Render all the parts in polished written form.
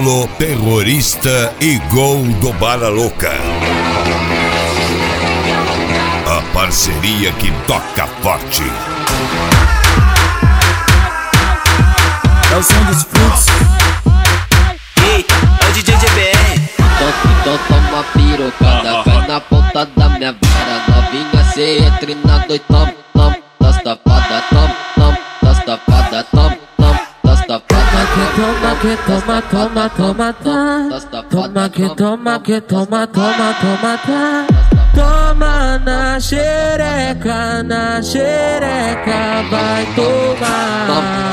Polo terrorista e gol do Bala Louca. A parceria que toca forte. É o som dos fluxos. Eita, é o DJ GBR. Então toma pirocada, cai na ponta da minha vara. Novinha, cê entra na noite, tom, tom, das tapadas, tom, tom, das tapadas, tom, tom, das tapadas. Toma que toma, toma, toma, tá. Toma que toma, que toma, toma, toma, tá. Toma na xereca, vai tomar.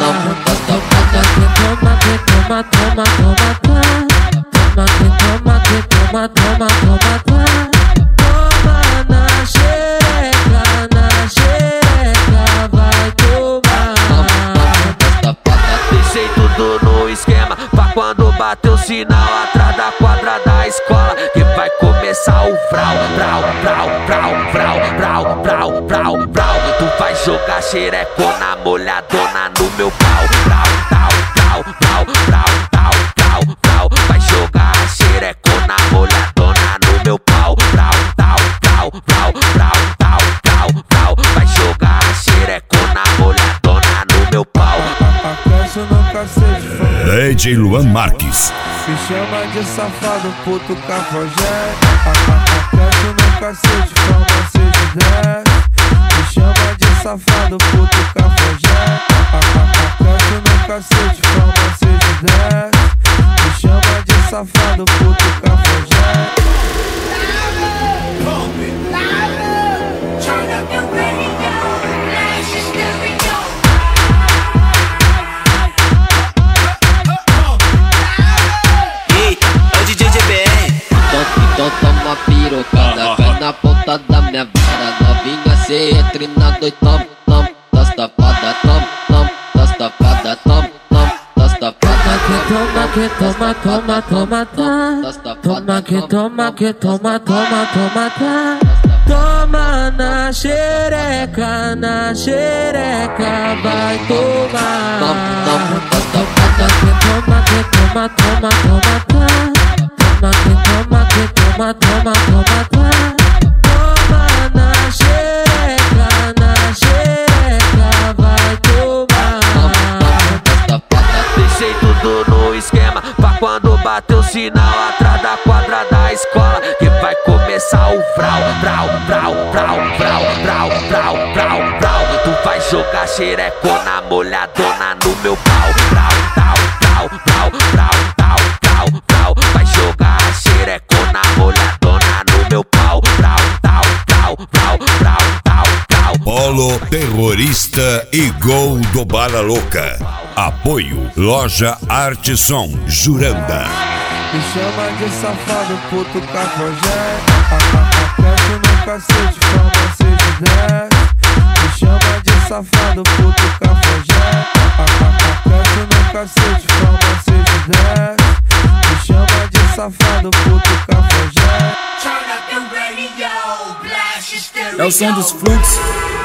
Toma que toma, toma, toma, tá. Toma que toma, toma, toma, tá. Toma na xereca, vai tomar. Deixei tudo no esquema pra quando bater o sinal atrás da quadra da escola, que vai começar o vrau, vrau, vrau, vrau, vrau, vrau, vrau, vrau, vrau. Tu vai jogar xerecona molhadona no meu pau. Vrau, vrau, vrau, vrau, vrau, vrau, vrau, vrau. Vai jogar xerecona molhadona no meu pau. Vrau, vrau, vrau, vrau, vrau, vrau, vrau, vrau. Vai jogar xerecona molhadona no meu pau. DJ Luan Marques. Me chama de safado, puto cafajé. Aquece no cacete, forma 6 de 10. Me chama de safado, puto cafajé. Aquece no cacete, forma 6 de 10. Me chama de safado, puto cafajé. Então toma pirocada, cai na ponta da minha vara. Novinha, cê entra na noite, tom, tom, das tapadas, tom, tom, das tapadas, tom, tom, das tapadas. Toma que toma, toma, toma, tá. Toma que toma, que toma, toma, toma, tá. Toma na xereca, vai tomar. Toma que toma, toma, toma, tá. Toma que toma, toma, tá. Toma na xereca, vai tomar. Deixei tudo no esquema pra quando bater o sinal atrás da quadra da escola, que vai começar o vrau, vrau, vrau, vrau, vrau, vrau, vrau, vrau, vrau. Tu vai jogar xerecona molhadona no meu pau. Vrau, vrau, vrau, vrau, vrau, vrau, vrau, vrau. Vai jogar xerecona molhadona no meu pau. Vrau, vrau, vrau, vrau, vrau, vrau, vrau. Polo terrorista e gol do Bala Louca. Apoio Loja Arte Som Juranda. Me chama de safado, puto cafajé. Aquece no cacete, forma 6 de 10. Me chama de safado, puto cafajé. Aquece no cacete, forma 6 de 10. Me chama de safado, puto cafajé. Turn up the radio, blast your stereo. É o som dos fluxos.